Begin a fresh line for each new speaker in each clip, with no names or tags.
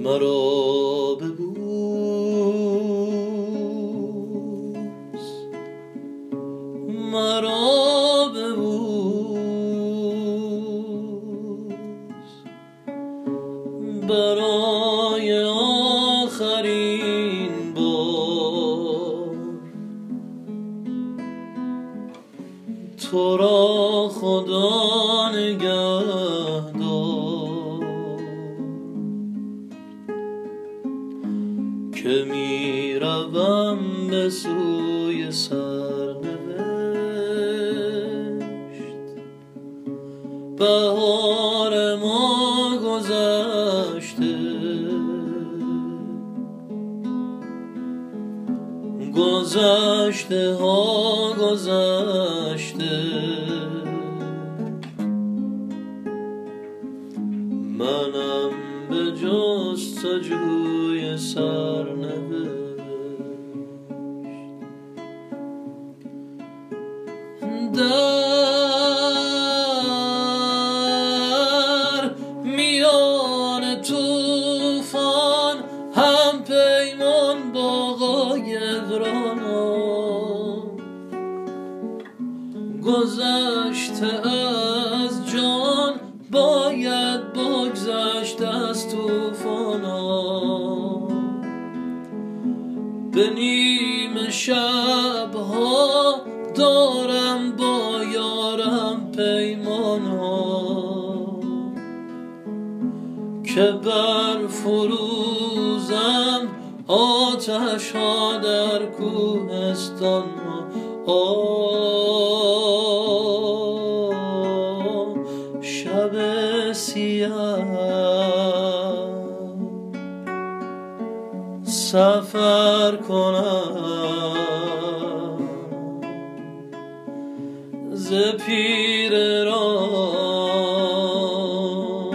مرا ببوس، مرا ببوس برای آخرین بار. تو را خدا نگهدار که می روم به سوی سرنوشت. بهار ما گذشته، گذشته ها گذشته، منم به جستجوی سرنوشت. در میان طوفان هم پیمان با قایقرانم، گذشته از جان باید بگذشت از طوفانم. به نیمه شبها دارم با یارم پیمانم که بر فروزم آتش ها در کوهستان شب سیاه سفر کنم ز پیر راه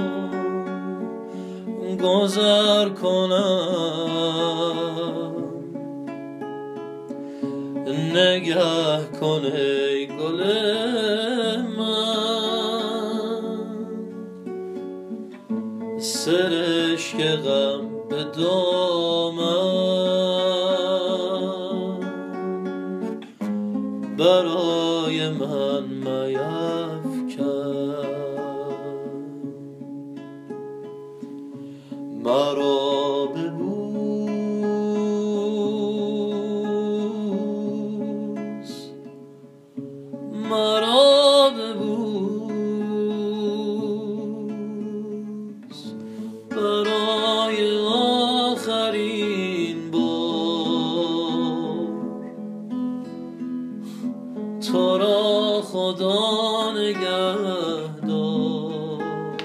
گذر کنم. نگه کن ای گل من، سرشک غم به دامن برای من میفکن. مرا ببوس، مرا ببوس برای آخرین بار. تو را خدا نگهدار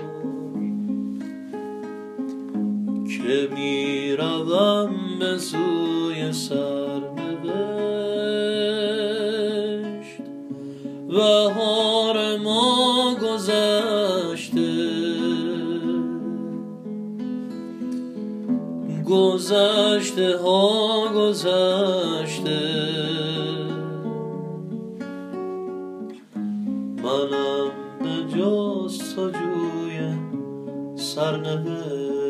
که می روم به سوی سرنوشت. بهار ما گذشته، گذشته ها گذشته، منم به جستجوی سرنوشت.